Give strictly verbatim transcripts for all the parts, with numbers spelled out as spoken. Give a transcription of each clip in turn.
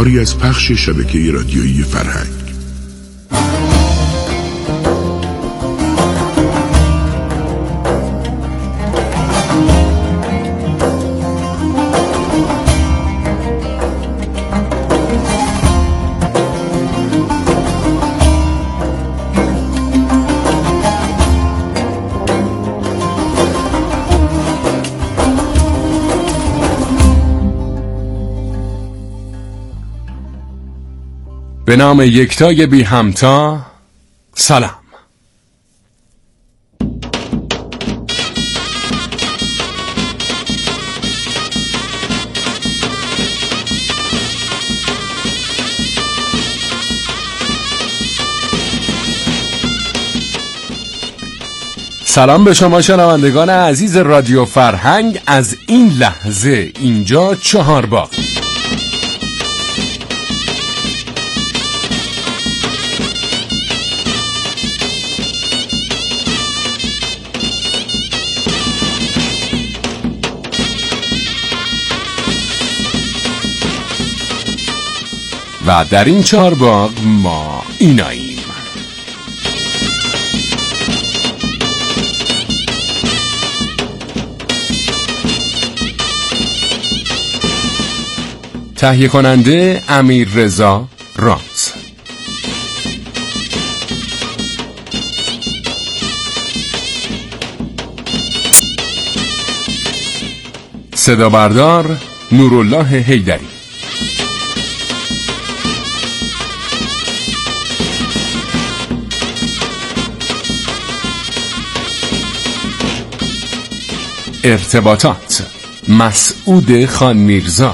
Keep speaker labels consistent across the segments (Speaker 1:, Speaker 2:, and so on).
Speaker 1: کاری از پخش شبکه رادیویی فرهنگ.
Speaker 2: به نام یکتای بی همتا، سلام. سلام به شما شنوندگان عزیز رادیو فرهنگ از این لحظه اینجا چهارباغ. و در این چهارباغ ما ایناییم: تهیه کننده امیررضا رامز، صدا بردار نورالله حیدری، ارتباطات مسعود خان میرزا،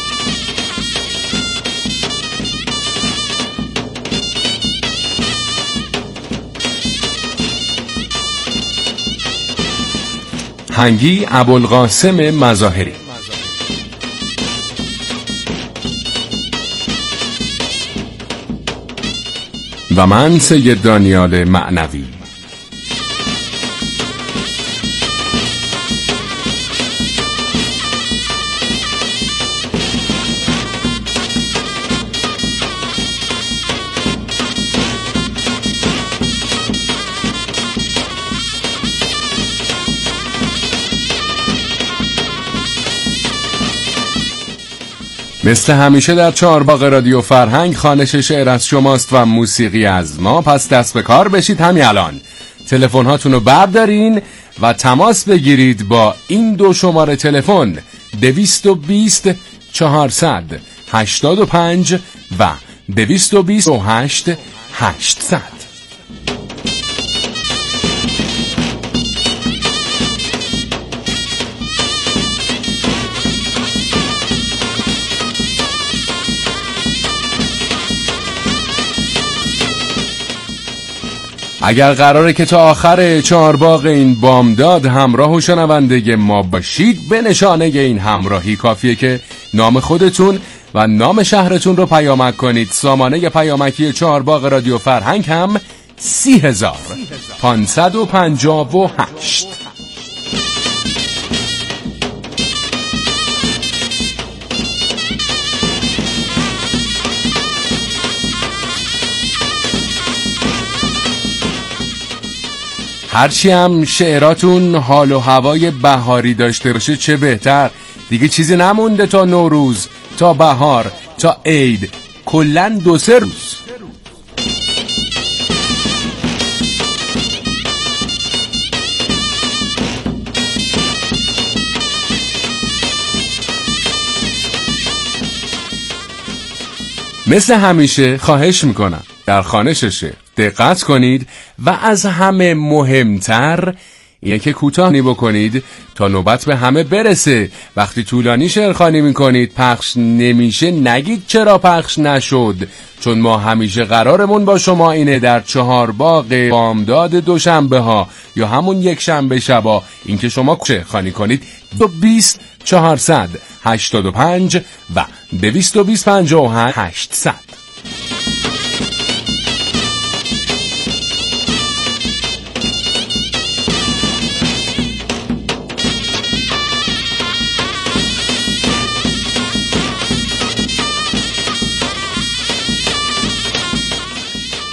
Speaker 2: هنگی ابوالقاسم مظاهری، و من سید دانیال معنوی. مثل همیشه در چهارباغ رادیو فرهنگ خوانش شعر از شماست و موسیقی از ما، پس دست به کار بشید. همین الان تلفن هاتون رو بردارین و تماس بگیرید با این دو شماره تلفن: دویست و بیست چهارصد هشتاد و پنج و دویست و بیست و هشت هشتصد. اگر قراره که تا آخر چهارباغ این بامداد همراه و شنونده ما باشید، به نشانه این همراهی کافیه که نام خودتون و نام شهرتون رو پیامک کنید. سامانه پیامکی چهارباغ رادیو فرهنگ هم سی هزار پانصد و پنجاه و هشت. هرچی هم شعراتون حال و هوای بهاری داشته باشه چه بهتر. دیگه چیزی نمونده تا نوروز، تا بهار، تا عید، کلن دو سه روز. مثل همیشه خواهش میکنم در خوانش شعر دقت کنید و از همه مهمتر اینه که کوتاهی بکنید تا نوبت به همه برسه. وقتی طولانی شعرخوانی میکنید پخش نمیشه نگید چرا پخش نشد، چون ما همیشه قرارمون با شما اینه در چهارباغ بامداد دوشنبه ها یا همون یک شنبه شبا اینکه شما شعرخوانی کنید دو بیست چهارصد هشتاد و پنج و دویست و بیست پنجاه و هشت هشتصد.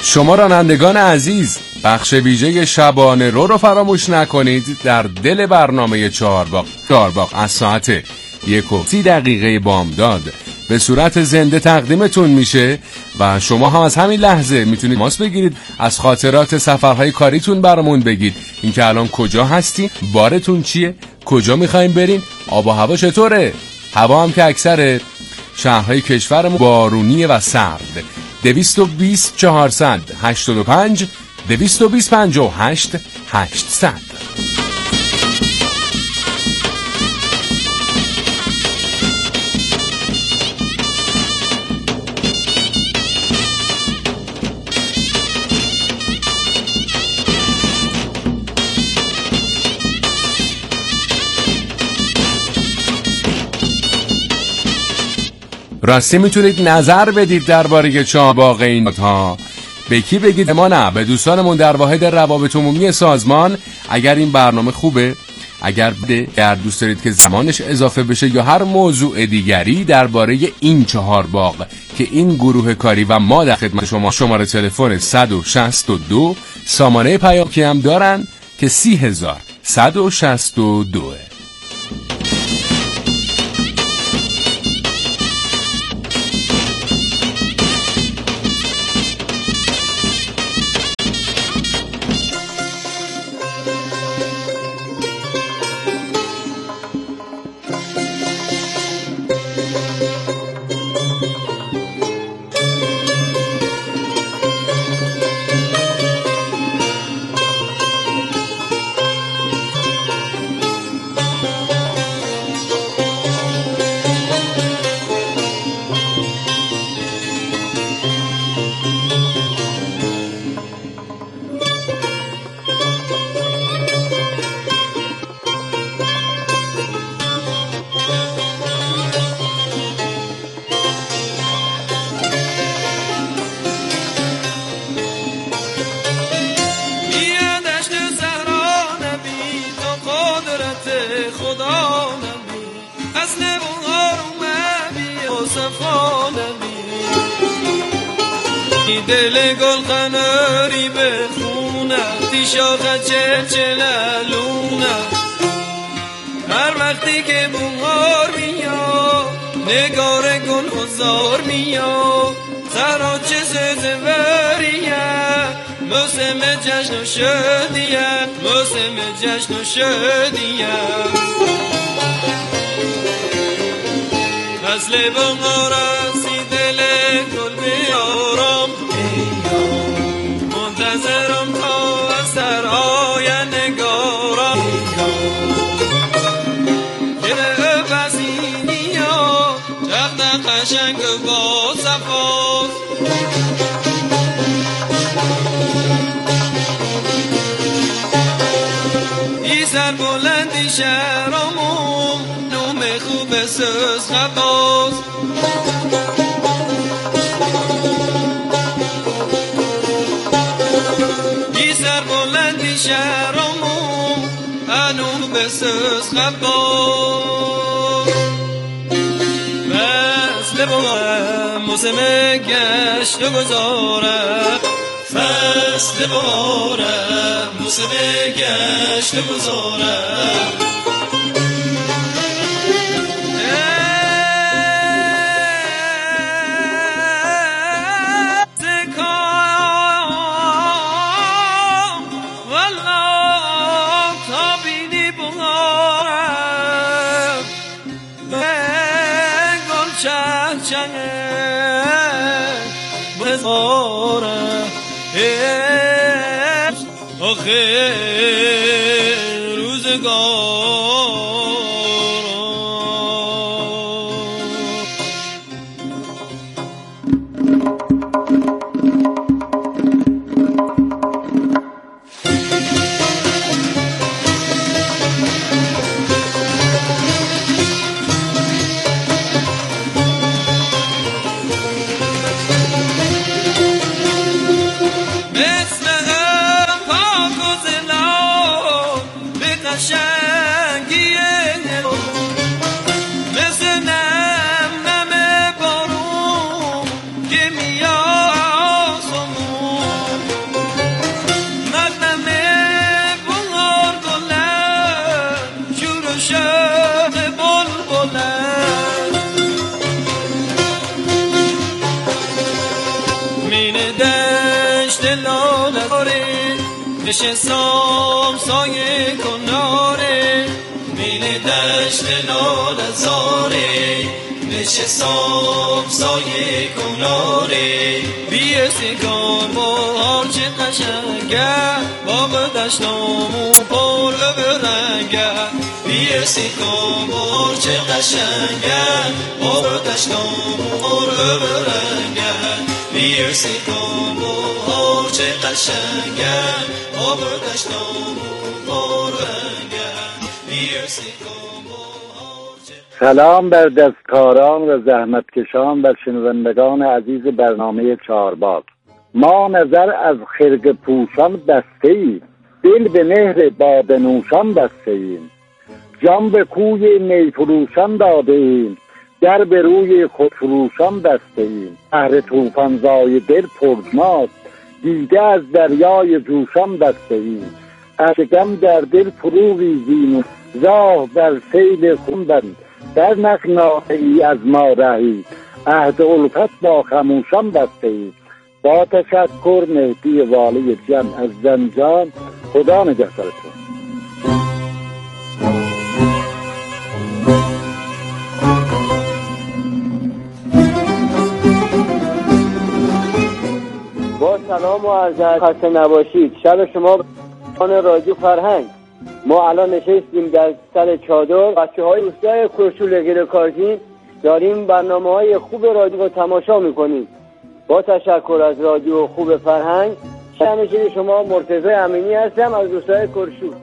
Speaker 2: شما رانندگان عزیز، بخش ویژه شبانه رو رو فراموش نکنید. در دل برنامه چهارباغ چهارباغ از ساعت یک و سی دقیقه بامداد به صورت زنده تقدیمتون میشه و شما هم از همین لحظه میتونید ماس بگیرید، از خاطرات سفرهای کاریتون برامون بگید. اینکه الان کجا هستین، بارتون چیه، کجا میخواین برین، آب و هوا چطوره. هوا هم که اکثر شهرهای کشورمون بارونیه و سرد. دویست و بیست چهارصد هشتاد و پنج دویست و بیست پنجاه و هشت هشتصد. راستی میتونید نظر بدید درباره چهارباغ این ها. به کی بگید؟ ما نه، به دوستانمون در واحد روابط عمومی سازمان. اگر این برنامه خوبه، اگر بده، اگر دوست دارید که زمانش اضافه بشه یا هر موضوع دیگری درباره این چهارباغ که این گروه کاری و ما در خدمت شما، شماره تلفن صد و شصت و دو، سامانه پیام که هم دارن که سی هزار صد و شصت و دو.
Speaker 3: دل گل قناری بخونه تی شاخه چلچلالونه هر وقتی که بونغار میاد نگار گل هزار میاد سرا چه سزوریه موسم جشن و شدیه موسم جشن و شدیه فصل بونغار سی دل گل بیارم منتظرم تا از سرهای نگارم که به پسینی ها چخت قشنگ با صفاست ای سر بلندی شهرامون نوم خوب سوز خباست سر بلندی شهرامون انو بسوز خبار فصل بارم موسم گشت و گذاره فصل بارم موسم گشت و گذاره آخه روزگار مثل پاک و زلال به قشنگ دشت لاله داره نشستم سایه کناره میل دشت لاله زاره نشستم سایه کناره بیرسی کن با چه قشنگه باغ دشتامو پر برنگه بیرسی کن با چه قشنگه باغ دشتامو پر برنگه بیرسی کن با چه قشنگه باغ دشتامو پر برنگه بیرسی کن.
Speaker 4: سلام بر دستکاران و زحمتکشان و شنوندگان عزیز برنامه چهارباغ. ما نظر از خرقه پوشان بسته ایم، دل به مهر باده نوشان بسته ایم، جان به کوی می فروشان داده ایم، در به روی خودفروشان بسته ایم. بحر طوفان‌زای دل پرماست، دیده از دریای جوشان بسته ایم. اشکم در دل فرو ریزیم، راه بر سیل خون بند، در نخناهی ای از ما رهی، عهد الفت با خموشان بسته ای. با تشکر مهدی والی جمع از زنجان. خدا نگهدارتون.
Speaker 5: با سلام و عرض خسته نباشید. شب شما بان رادیو فرهنگ. ما الان نشستیم در سر چادر، بچه های روستای کرشول گیرکارزین داریم برنامه های خوب رادیو رو تماشا میکنیم. با تشکر از رادیو خوب فرهنگ. همیشه شما مرتضی امینی هستم از روستای کرشول.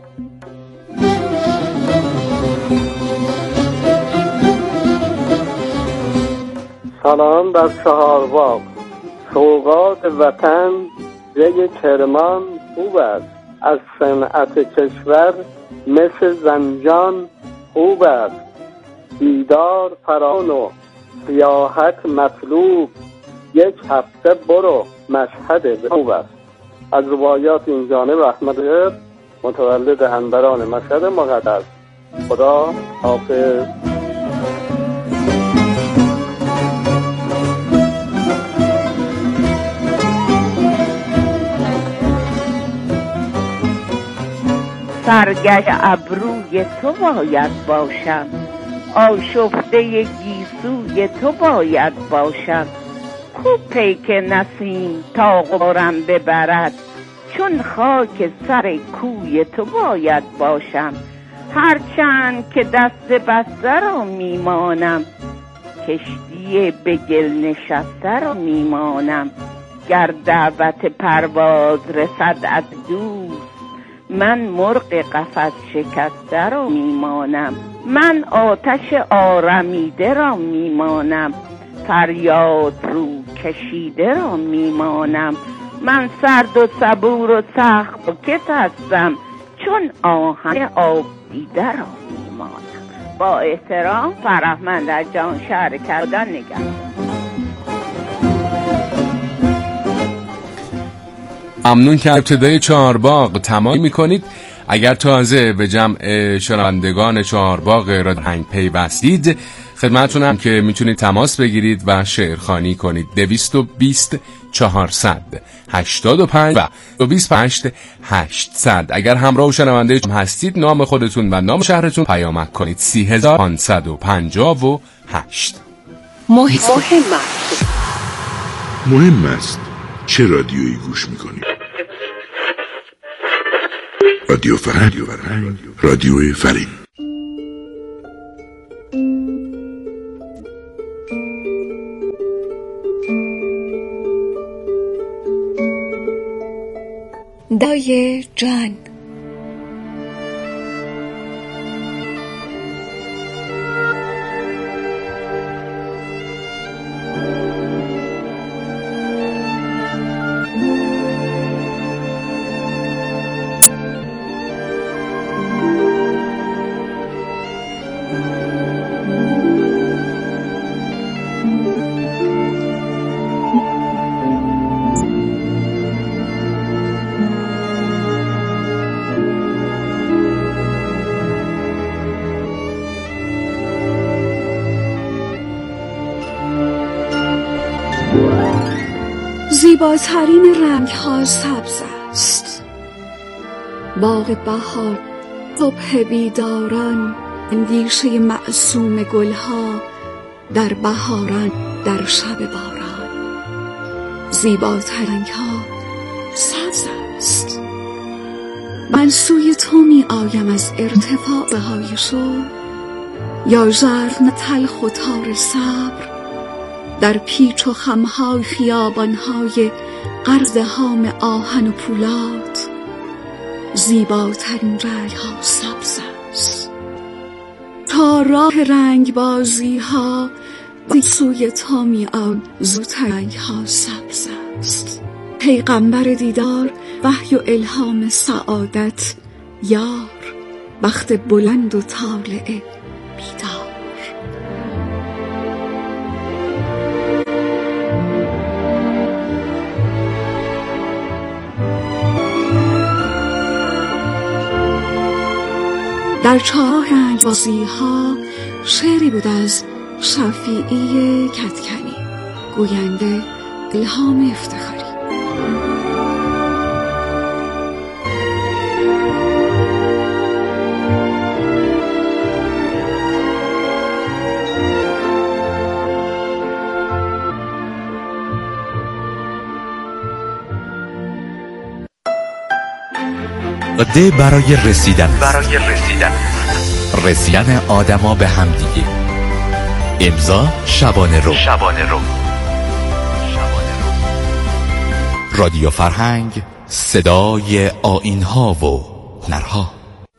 Speaker 5: سلام بر چهارباغ. سوغات وطن زی کرمان خوب است، از صنعت کشور مثل زنجان خوب است. دیدار فران و سیاحت مطلوب، یک هفته برو مشهد خوب است. از روایات این جانب احمد هر متولد انبران مشهد مقدس. خدا حافظ.
Speaker 6: سرگشت ابروی تو باید باشم، آشفته گیسوی تو باید باشم. کو پیک نسیم تا غارم ببرد، چون خاک سر کوی تو باید باشم. هرچند که دست بسته را میمانم، کشتی به گل نشسته را میمانم. گر دعوت پرواز رسد از دوست، من مرغ قفس شکسته را میمانم. من آتش آرمیده را میمانم، فریاد رو کشیده را میمانم. من سرد و صبور و سخت و کت هستم، چون آهن آب دیده را میمانم. با احترام فرهمند از جان شهر کردن نگم.
Speaker 2: ممنون که ابتدای چهارباغ تمام میکنید. اگر تازه به جمع شنوندگان چهارباغ رادیو فرهنگ پیوستید، خدمتتونم که میتونید تماس بگیرید و شعرخوانی کنید. دویست و بیست چهارصد هشتاد و پنج و دو بیست و هشت هشتصد. اگر همراه شنونده هستید نام خودتون و نام شهرتون پیامک کنید. سی هزار پانصد و پنجاه و هشت.
Speaker 1: مهم است مهم است چه رادیویی گوش میکنید؟ رادیو فرهنگ، رادیو فرهنگ.
Speaker 7: دای جان. زیباترین رنگ ها سبز است. باغ بهار، صبح بیداران، اندیشه معصوم گلها در بهاران، در شب باران. زیباترین رنگ ها سبز است. من سوی تو می آیم از ارتفاع های شوق، یا ژرف تلخ و تار صبر در پیچ و خمهای خیابانهای غرق هام آهن و پولاد. زیباترین رنگ ها سبز است. تا راه رنگ بازی ها سوی تو می آیم، زودتر رنگ ها سبز است. پیغمبر دیدار، وحی و الهام سعادت، یار بخت بلند و طالع بیدار. در چاه رنگ بازی ها شعری بود از شفیعی کدکنی، گوینده الهام افتخاری.
Speaker 8: قده برای رسیدن برای رسیدن رسیدن آدما به هم دیگه. امضا شبانه رو شبانه رو رادیو فرهنگ، صدای آیین‌ها و هنرها.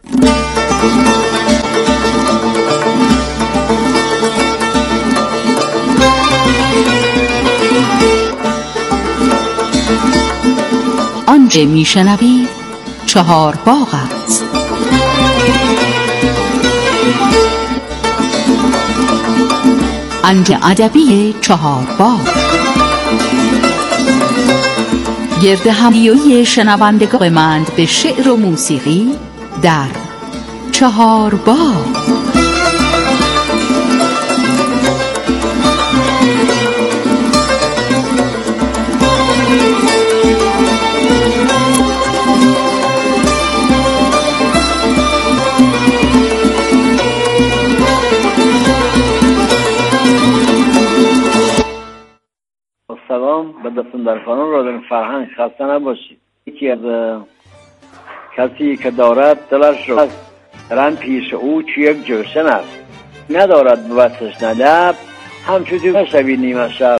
Speaker 9: آنچه میشنوید چهار باغ است. انجام ادبی چهار باغ، گرد همایی شنوندگان مند به شعر و موسیقی در چهار باغ.
Speaker 5: سلام به دستندرکاران رادیو فرهنگ، خسته نباشید. یکی از کسی که دارد دلش رو رن پیش او چی یک جوشن است، ندارد ببستش ندب همچوتی نشوی نیمه شب.